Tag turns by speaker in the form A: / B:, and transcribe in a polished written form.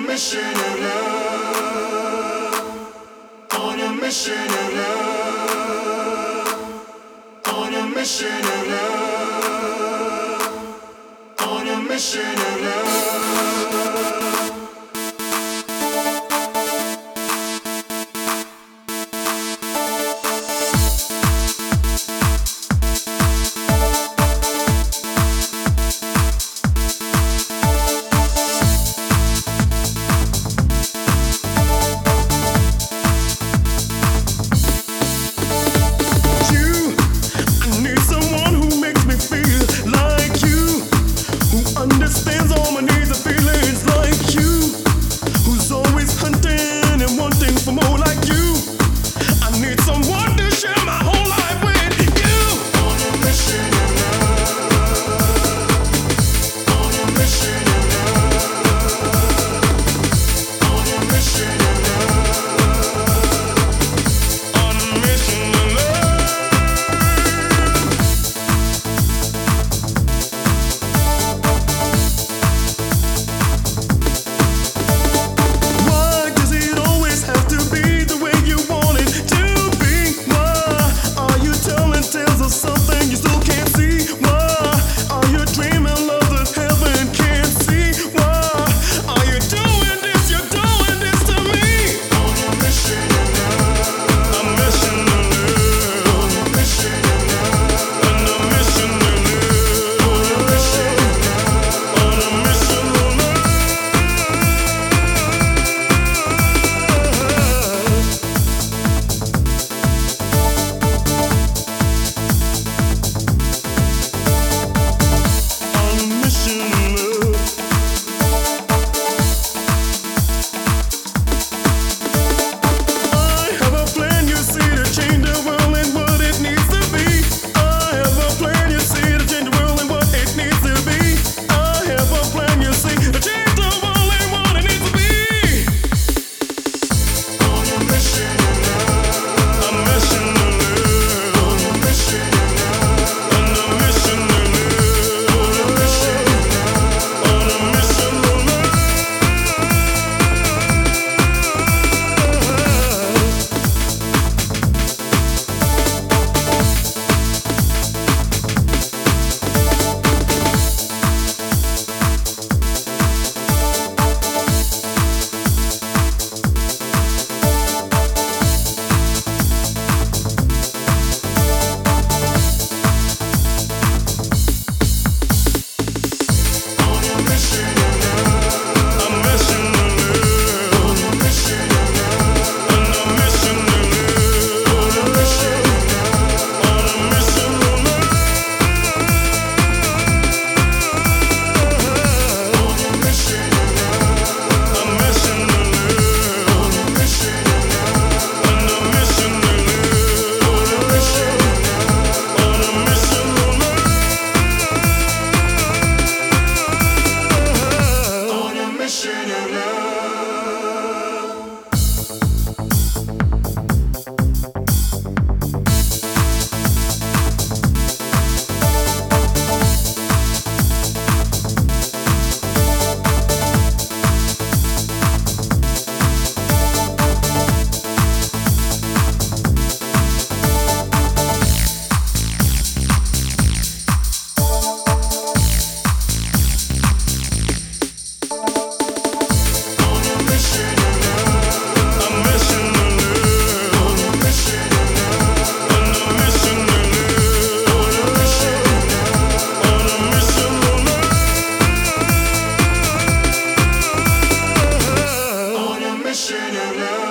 A: mission of love. On a mission of love. On a mission of love. On a mission of love.
B: Understands all my needs and feelings like you, who's always hunting and wanting for more like you. I need someone to share my whole life with you.
A: On a mission of love. On a mission of love. On a mission of love.
B: On a mission of love.
A: Mission of love. Mission of love.